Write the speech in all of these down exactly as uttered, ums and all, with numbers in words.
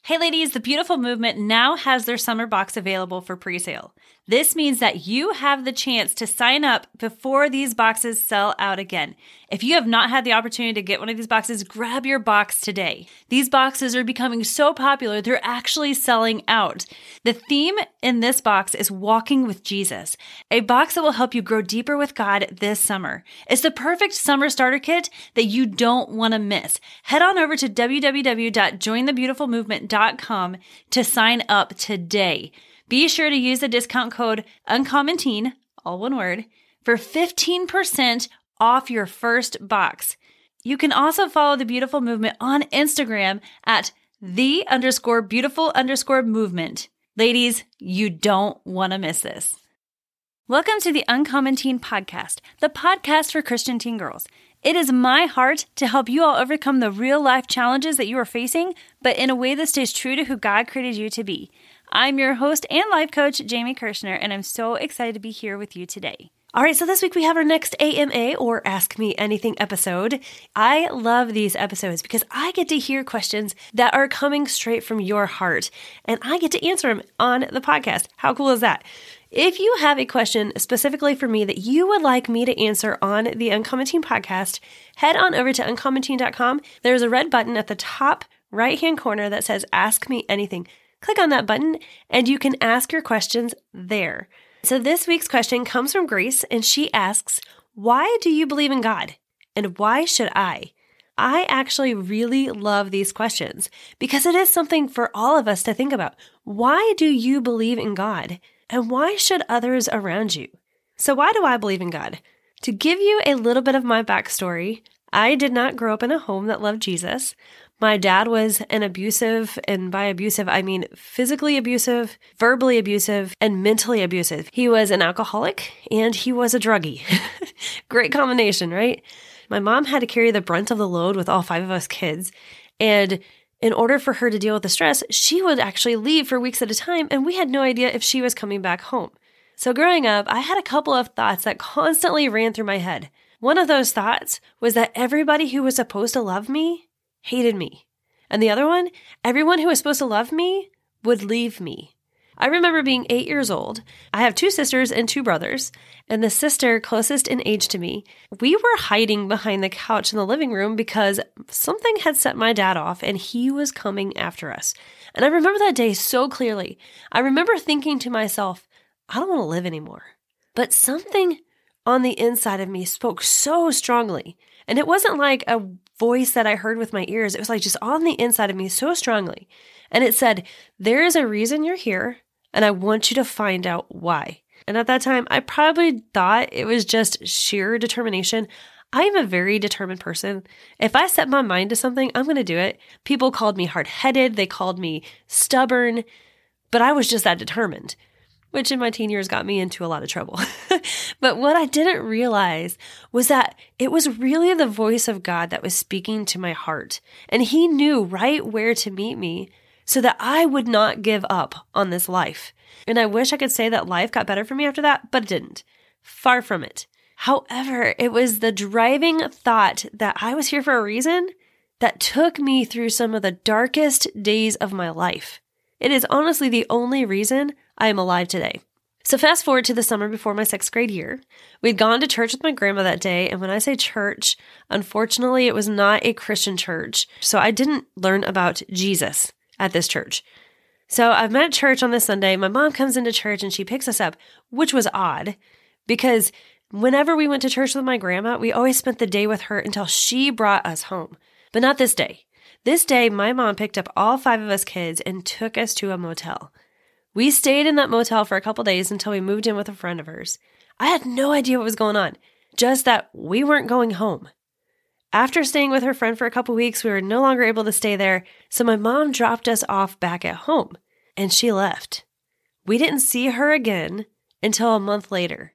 Hey ladies, the Beautiful Movement now has their summer box available for pre-sale. This means that you have the chance to sign up before these boxes sell out again. If you have not had the opportunity to get one of these boxes, grab your box today. These boxes are becoming so popular, they're actually selling out. The theme in this box is Walking with Jesus, a box that will help you grow deeper with God this summer. It's the perfect summer starter kit that you don't want to miss. Head on over to w w w dot join the beautiful movement dot com to sign up today. Be sure to use the discount code UncommonTeen, all one word, for fifteen percent off your first box. You can also follow the Beautiful Movement on Instagram at the underscore beautiful underscore movement. Ladies, you don't want to miss this. Welcome to the Uncommon Teen Podcast, the podcast for Christian teen girls. It is my heart to help you all overcome the real life challenges that you are facing, but in a way that stays true to who God created you to be. I'm your host and life coach, Jamie Kirshner, and I'm so excited to be here with you today. All right, so this week we have our next A M A or Ask Me Anything episode. I love these episodes because I get to hear questions that are coming straight from your heart, and I get to answer them on the podcast. How cool is that? If you have a question specifically for me that you would like me to answer on the Uncommon Teen podcast, head on over to uncommon teen dot com. There's a red button at the top right-hand corner that says Ask Me Anything. Click on that button and you can ask your questions there. So this week's question comes from Grace, and she asks, why do you believe in God? And why should I? I actually really love these questions because it is something for all of us to think about. Why do you believe in God? And why should others around you? So why do I believe in God? To give you a little bit of my backstory, I did not grow up in a home that loved Jesus. My dad was an abusive, and by abusive, I mean physically abusive, verbally abusive, and mentally abusive. He was an alcoholic and he was a druggie. Great combination, right? My mom had to carry the brunt of the load with all five of us kids. And in order for her to deal with the stress, she would actually leave for weeks at a time, and we had no idea if she was coming back home. So growing up, I had a couple of thoughts that constantly ran through my head. One of those thoughts was that everybody who was supposed to love me hated me. And the other one, everyone who was supposed to love me would leave me. I remember being eight years old. I have two sisters and two brothers, and the sister closest in age to me, we were hiding behind the couch in the living room because something had set my dad off and he was coming after us. And I remember that day so clearly. I remember thinking to myself, I don't want to live anymore. But something on the inside of me spoke so strongly. And it wasn't like a voice that I heard with my ears. It was like just on the inside of me so strongly. And it said, there is a reason you're here, and I want you to find out why. And at that time, I probably thought it was just sheer determination. I am a very determined person. If I set my mind to something, I'm going to do it. People called me hard-headed. They called me stubborn. But I was just that determined, which in my teen years got me into a lot of trouble. But what I didn't realize was that it was really the voice of God that was speaking to my heart. And he knew right where to meet me so that I would not give up on this life. And I wish I could say that life got better for me after that, but it didn't. Far from it. However, it was the driving thought that I was here for a reason that took me through some of the darkest days of my life. It is honestly the only reason I am alive today. So fast forward to the summer before my sixth grade year. We'd gone to church with my grandma that day, and when I say church, unfortunately, it was not a Christian church, so I didn't learn about Jesus at this church. So I've met at church on this Sunday. My mom comes into church and she picks us up, which was odd because whenever we went to church with my grandma, we always spent the day with her until she brought us home. But not this day. This day, my mom picked up all five of us kids and took us to a motel. We stayed in that motel for a couple days until we moved in with a friend of hers. I had no idea what was going on, just that we weren't going home. After staying with her friend for a couple weeks, we were no longer able to stay there, so my mom dropped us off back at home, and she left. We didn't see her again until a month later.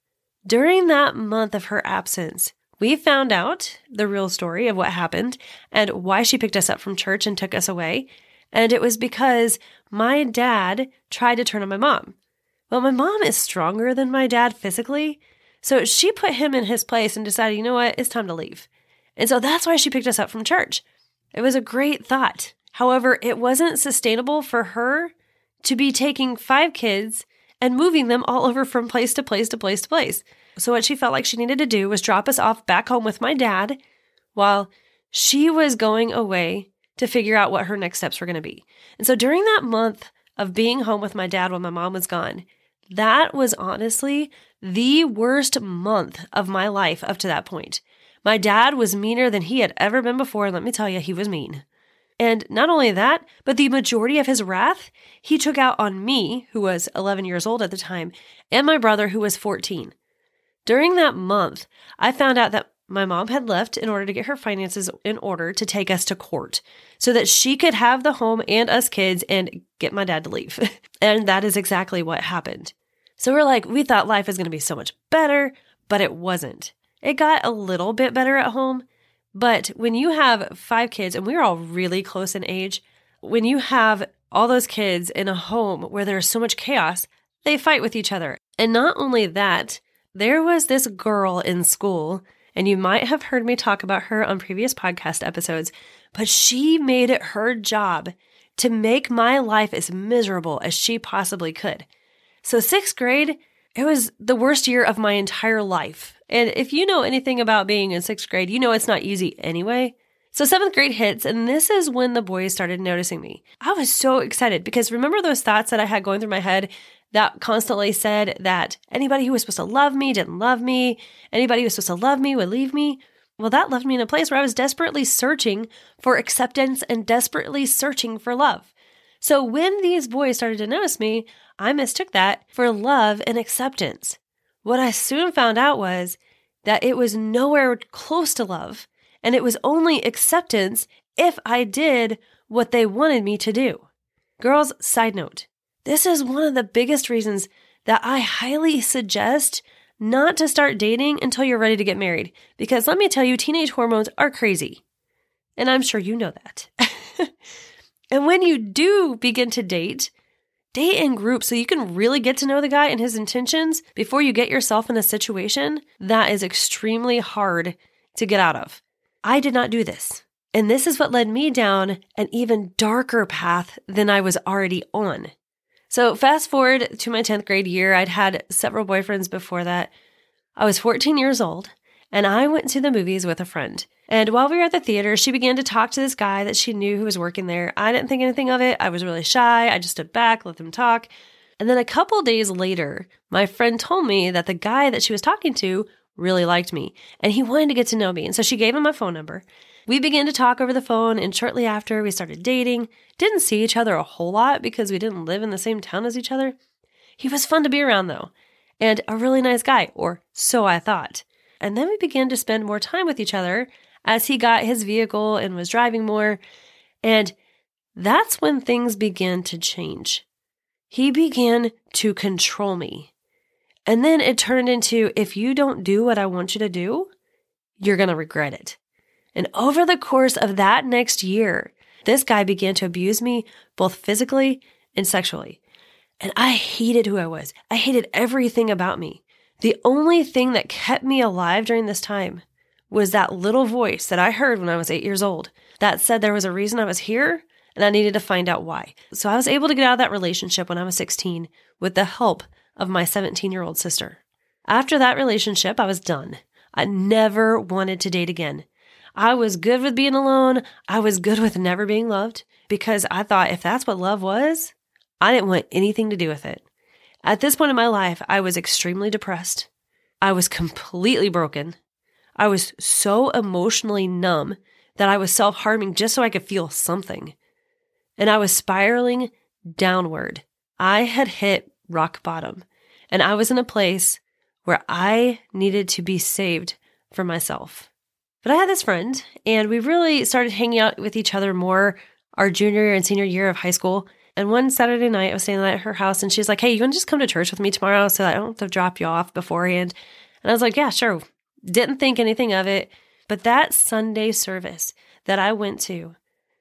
During that month of her absence, we found out the real story of what happened and why she picked us up from church and took us away. And it was because my dad tried to turn on my mom. Well, my mom is stronger than my dad physically, so she put him in his place and decided, you know what, it's time to leave. And so that's why she picked us up from church. It was a great thought. However, it wasn't sustainable for her to be taking five kids and moving them all over from place to place to place to place. So what she felt like she needed to do was drop us off back home with my dad while she was going away to figure out what her next steps were going to be. And so during that month of being home with my dad when my mom was gone, that was honestly the worst month of my life up to that point. My dad was meaner than he had ever been before, and let me tell you, he was mean. And not only that, but the majority of his wrath he took out on me, who was eleven years old at the time, and my brother, who was fourteen. During that month, I found out that my mom had left in order to get her finances in order to take us to court so that she could have the home and us kids and get my dad to leave. And that is exactly what happened. So we're like, we thought life was going to be so much better, but it wasn't. It got a little bit better at home, but when you have five kids, and we're all really close in age, when you have all those kids in a home where there's so much chaos, they fight with each other. And not only that, there was this girl in school, and you might have heard me talk about her on previous podcast episodes, but she made it her job to make my life as miserable as she possibly could. So sixth grade, it was the worst year of my entire life. And if you know anything about being in sixth grade, you know it's not easy anyway. So seventh grade hits, and this is when the boys started noticing me. I was so excited because remember those thoughts that I had going through my head that constantly said that anybody who was supposed to love me didn't love me, anybody who was supposed to love me would leave me? Well, that left me in a place where I was desperately searching for acceptance and desperately searching for love. So when these boys started to notice me, I mistook that for love and acceptance. What I soon found out was that it was nowhere close to love, and it was only acceptance if I did what they wanted me to do. Girls, side note, this is one of the biggest reasons that I highly suggest not to start dating until you're ready to get married, because let me tell you, teenage hormones are crazy, and I'm sure you know that. And when you do begin to date, date in groups so you can really get to know the guy and his intentions before you get yourself in a situation that is extremely hard to get out of. I did not do this. And this is what led me down an even darker path than I was already on. So fast forward to my tenth grade year, I'd had several boyfriends before that. I was fourteen years old, and I went to the movies with a friend. And while we were at the theater, she began to talk to this guy that she knew who was working there. I didn't think anything of it. I was really shy. I just stood back, let them talk. And then a couple days later, my friend told me that the guy that she was talking to really liked me, and he wanted to get to know me. And so she gave him my phone number. We began to talk over the phone, and shortly after, we started dating. Didn't see each other a whole lot because we didn't live in the same town as each other. He was fun to be around, though, and a really nice guy, or so I thought. And then we began to spend more time with each other as he got his vehicle and was driving more. And that's when things began to change. He began to control me. And then it turned into, if you don't do what I want you to do, you're going to regret it. And over the course of that next year, this guy began to abuse me both physically and sexually. And I hated who I was. I hated everything about me. The only thing that kept me alive during this time was that little voice that I heard when I was eight years old that said there was a reason I was here and I needed to find out why. So I was able to get out of that relationship when I was sixteen with the help of my seventeen-year-old sister. After that relationship, I was done. I never wanted to date again. I was good with being alone. I was good with never being loved because I thought if that's what love was, I didn't want anything to do with it. At this point in my life, I was extremely depressed. I was completely broken. I was so emotionally numb that I was self-harming just so I could feel something. And I was spiraling downward. I had hit rock bottom, and I was in a place where I needed to be saved from myself. But I had this friend, and we really started hanging out with each other more our junior and senior year of high school. And one Saturday night, I was staying at her house, and she's like, hey, you want to just come to church with me tomorrow so that I don't have to drop you off beforehand? And I was like, yeah, sure. Didn't think anything of it. But that Sunday service that I went to,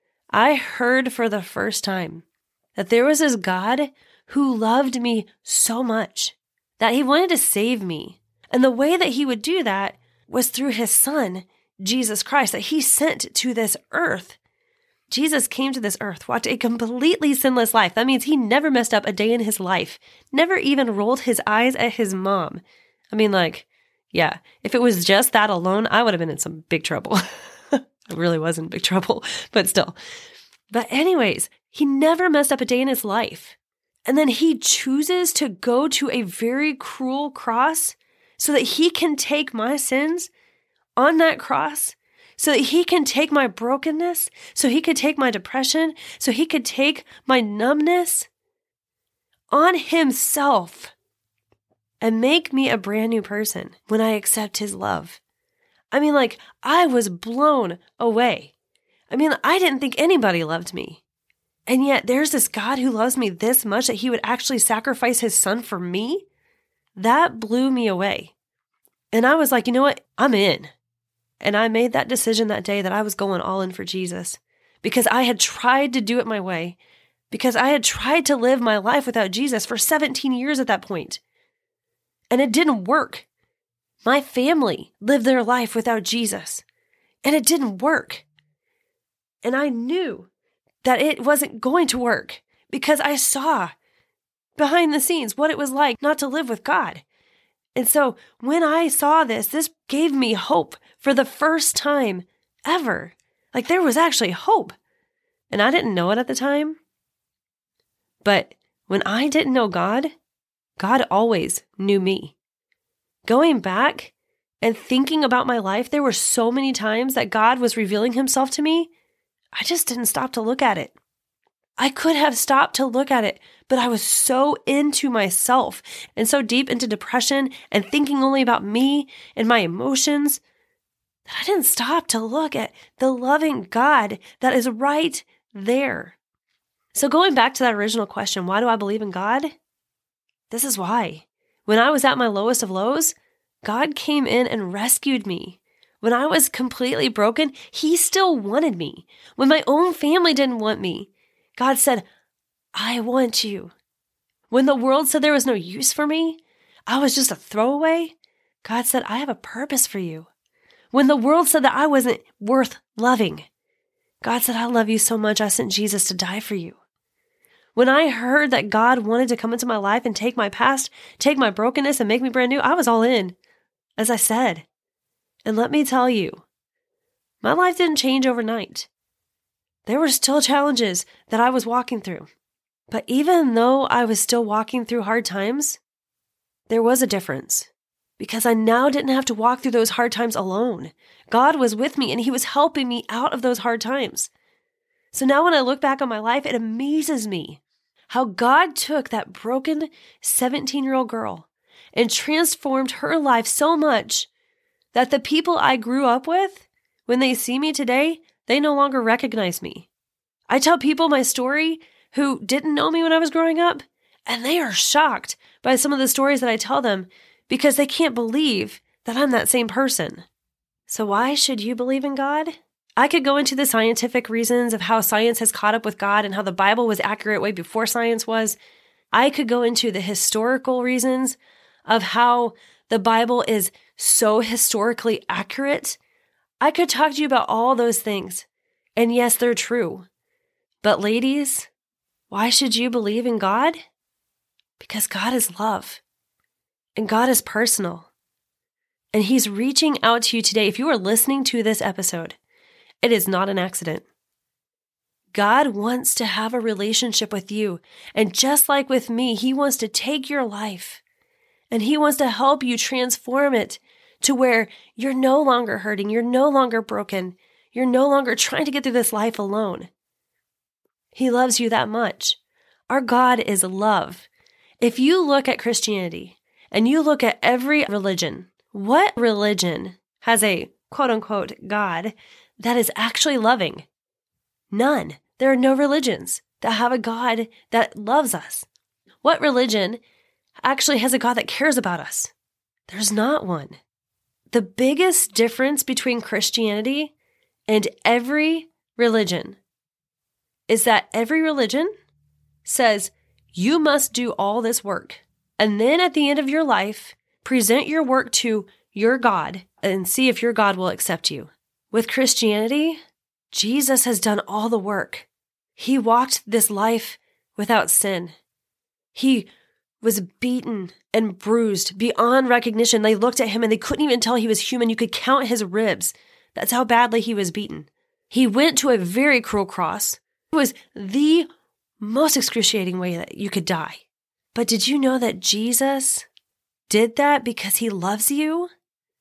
I heard for the first time that there was this God who loved me so much that he wanted to save me. And the way that he would do that was through his son, Jesus Christ, that he sent to this earth. Jesus came to this earth, walked a completely sinless life. That means he never messed up a day in his life, never even rolled his eyes at his mom. I mean, like, yeah, if it was just that alone, I would have been in some big trouble. I really was in big trouble, but still. But anyways, he never messed up a day in his life. And then he chooses to go to a very cruel cross so that he can take my sins on that cross, so that he can take my brokenness, so he could take my depression, so he could take my numbness on himself and make me a brand new person when I accept his love. I mean, like, I was blown away. I mean, I didn't think anybody loved me. And yet there's this God who loves me this much that he would actually sacrifice his son for me. That blew me away. And I was like, you know what? I'm in. And I made that decision that day that I was going all in for Jesus because I had tried to do it my way, because I had tried to live my life without Jesus for seventeen years at that point. And it didn't work. My family lived their life without Jesus, and it didn't work. And I knew that it wasn't going to work because I saw behind the scenes what it was like not to live with God. And so when I saw this, this gave me hope for the first time ever. Like there was actually hope. And I didn't know it at the time. But when I didn't know God, God always knew me. Going back and thinking about my life, there were so many times that God was revealing himself to me. I just didn't stop to look at it. I could have stopped to look at it, but I was so into myself and so deep into depression and thinking only about me and my emotions that I didn't stop to look at the loving God that is right there. So going back to that original question, why do I believe in God? This is why. When I was at my lowest of lows, God came in and rescued me. When I was completely broken, he still wanted me. When my own family didn't want me, God said, I want you. When the world said there was no use for me, I was just a throwaway, God said, I have a purpose for you. When the world said that I wasn't worth loving, God said, I love you so much, I sent Jesus to die for you. When I heard that God wanted to come into my life and take my past, take my brokenness and make me brand new, I was all in, as I said. And let me tell you, my life didn't change overnight. There were still challenges that I was walking through. But even though I was still walking through hard times, there was a difference because I now didn't have to walk through those hard times alone. God was with me and he was helping me out of those hard times. So now when I look back on my life, it amazes me how God took that broken seventeen-year-old girl and transformed her life so much that the people I grew up with, when they see me today, they no longer recognize me. I tell people my story who didn't know me when I was growing up, and they are shocked by some of the stories that I tell them because they can't believe that I'm that same person. So why should you believe in God? I could go into the scientific reasons of how science has caught up with God and how the Bible was accurate way before science was. I could go into the historical reasons of how the Bible is so historically accurate. I could talk to you about all those things. And yes, they're true. But ladies, why should you believe in God? Because God is love. And God is personal. And he's reaching out to you today. If you are listening to this episode, it is not an accident. God wants to have a relationship with you. And just like with me, he wants to take your life and he wants to help you transform it to where you're no longer hurting, you're no longer broken, you're no longer trying to get through this life alone. He loves you that much. Our God is love. If you look at Christianity and you look at every religion, what religion has a quote-unquote God that is actually loving? None. There are no religions that have a God that loves us. What religion actually has a God that cares about us? There's not one. The biggest difference between Christianity and every religion is that every religion says you must do all this work, and then at the end of your life, present your work to your God and see if your God will accept you. With Christianity, Jesus has done all the work. He walked this life without sin. He was beaten and bruised beyond recognition. They looked at him and they couldn't even tell he was human. You could count his ribs. That's how badly he was beaten. He went to a very cruel cross. It was the most excruciating way that you could die. But did you know that Jesus did that because he loves you?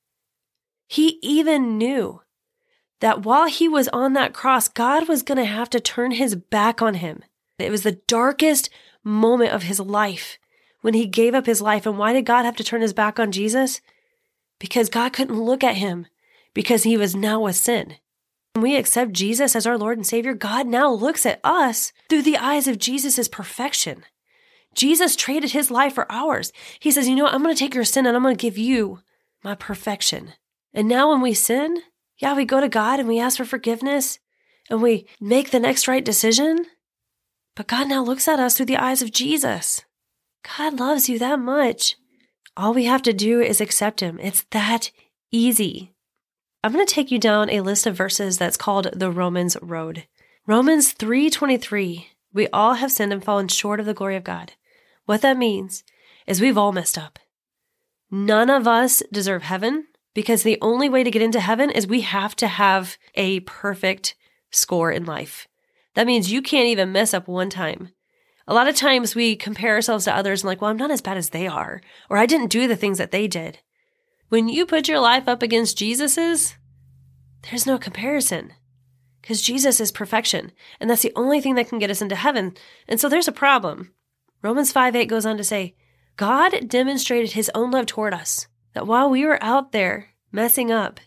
He even knew that while he was on that cross, God was going to have to turn his back on him. It was the darkest moment of his life when he gave up his life. And why did God have to turn his back on Jesus? Because God couldn't look at him because he was now a sin. When we accept Jesus as our Lord and Savior, God now looks at us through the eyes of Jesus' perfection. Jesus traded his life for ours. He says, you know what? I'm going to take your sin and I'm going to give you my perfection. And now when we sin, yeah, we go to God and we ask for forgiveness and we make the next right decision. But God now looks at us through the eyes of Jesus. God loves you that much. All we have to do is accept him. It's that easy. I'm going to take you down a list of verses that's called the Romans Road. Romans three twenty-three, we all have sinned and fallen short of the glory of God. What that means is we've all messed up. None of us deserve heaven because the only way to get into heaven is we have to have a perfect score in life. That means you can't even mess up one time. A lot of times we compare ourselves to others and like, well, I'm not as bad as they are, or I didn't do the things that they did. When you put your life up against Jesus's, there's no comparison because Jesus is perfection, and that's the only thing that can get us into heaven. And so there's a problem. Romans five eight goes on to say, God demonstrated his own love toward us, that while we were out there messing up,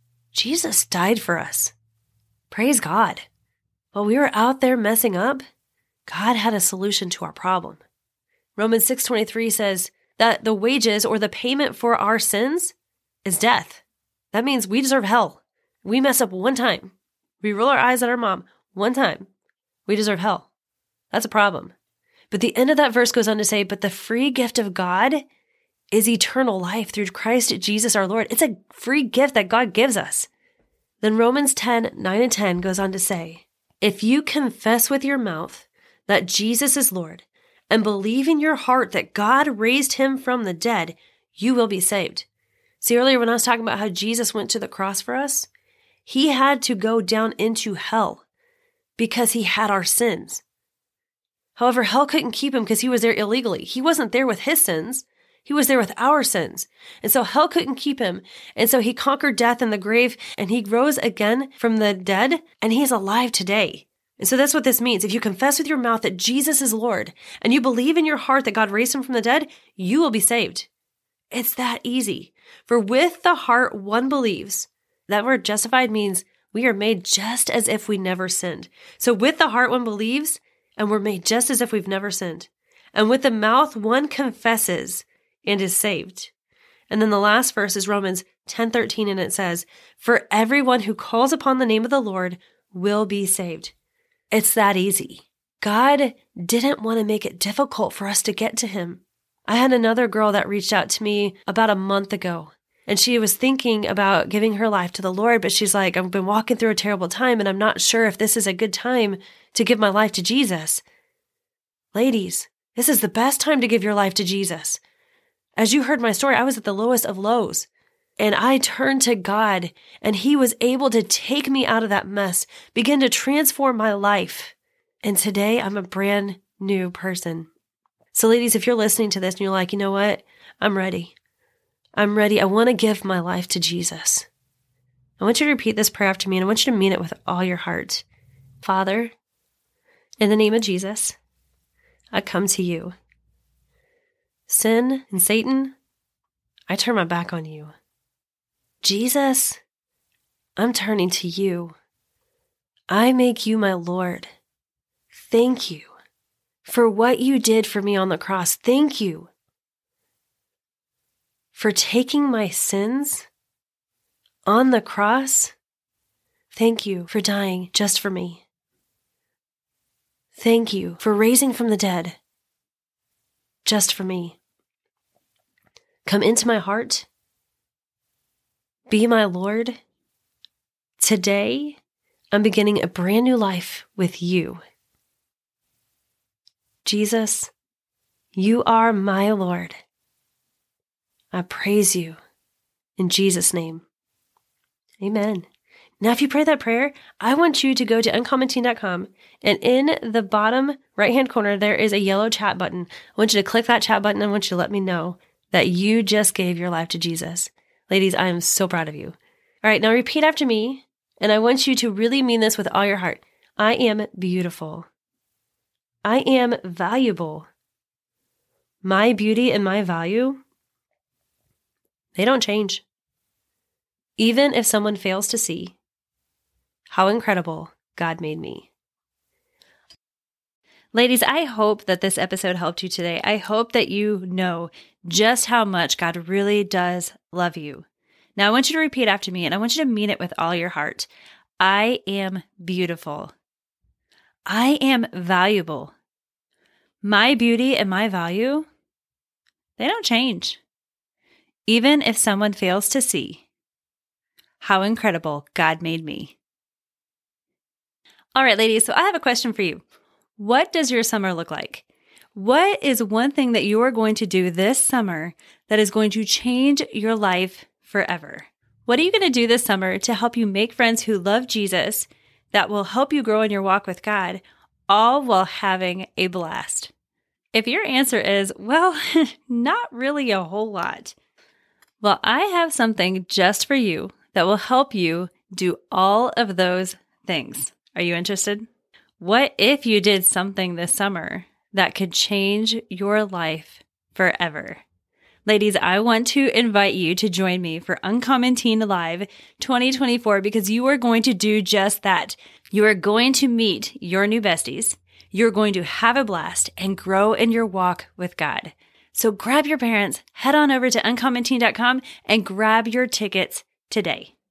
Jesus died for us. Praise God. While we were out there messing up, God had a solution to our problem. Romans six twenty-three says that the wages or the payment for our sins is death. That means we deserve hell. We mess up one time. We roll our eyes at our mom one time. We deserve hell. That's a problem. But the end of that verse goes on to say, but the free gift of God is eternal life through Christ Jesus our Lord. It's a free gift that God gives us. Then Romans ten nine and ten goes on to say, if you confess with your mouth that Jesus is Lord and believe in your heart that God raised him from the dead, you will be saved. See, earlier when I was talking about how Jesus went to the cross for us, he had to go down into hell because he had our sins. However, hell couldn't keep him because he was there illegally. He wasn't there with his sins. He was there with our sins. And so hell couldn't keep him. And so he conquered death and the grave, and he rose again from the dead, and he is alive today. And so that's what this means. If you confess with your mouth that Jesus is Lord, and you believe in your heart that God raised him from the dead, you will be saved. It's that easy. For with the heart one believes. That word justified means we are made just as if we never sinned. So with the heart one believes, and we're made just as if we've never sinned. And with the mouth one confesses and is saved. And then the last verse is Romans ten thirteen, and it says, for everyone who calls upon the name of the Lord will be saved. It's that easy. God didn't want to make it difficult for us to get to him. I had another girl that reached out to me about a month ago, and she was thinking about giving her life to the Lord, but she's like, I've been walking through a terrible time, and I'm not sure if this is a good time to give my life to Jesus. Ladies, this is the best time to give your life to Jesus. As you heard my story, I was at the lowest of lows, and I turned to God, and he was able to take me out of that mess, begin to transform my life. And today I'm a brand new person. So ladies, if you're listening to this and you're like, you know what? I'm ready. I'm ready. I want to give my life to Jesus. I want you to repeat this prayer after me, and I want you to mean it with all your heart. Father, in the name of Jesus, I come to you. Sin and Satan, I turn my back on you. Jesus, I'm turning to you. I make you my Lord. Thank you for what you did for me on the cross. Thank you for taking my sins on the cross. Thank you for dying just for me. Thank you for raising from the dead just for me. Come into my heart. Be my Lord. Today, I'm beginning a brand new life with you. Jesus, you are my Lord. I praise you in Jesus' name. Amen. Now, if you pray that prayer, I want you to go to uncommon teen dot com, and in the bottom right-hand corner, there is a yellow chat button. I want you to click that chat button. I want you to let me know that you just gave your life to Jesus. Ladies, I am so proud of you. All right, now repeat after me, and I want you to really mean this with all your heart. I am beautiful. I am valuable. My beauty and my value, they don't change. Even if someone fails to see how incredible God made me. Ladies, I hope that this episode helped you today. I hope that you know just how much God really does love you. Now, I want you to repeat after me, and I want you to mean it with all your heart. I am beautiful. I am valuable. My beauty and my value, they don't change. Even if someone fails to see how incredible God made me. All right, ladies, so I have a question for you. What does your summer look like? What is one thing that you are going to do this summer that is going to change your life forever? What are you going to do this summer to help you make friends who love Jesus, that will help you grow in your walk with God, all while having a blast? If your answer is, well, not really a whole lot, well, I have something just for you that will help you do all of those things. Are you interested? What if you did something this summer that could change your life forever? Ladies, I want to invite you to join me for Uncommon Teen Live twenty twenty-four because you are going to do just that. You are going to meet your new besties. You're going to have a blast and grow in your walk with God. So grab your parents, head on over to uncommon teen dot com and grab your tickets today.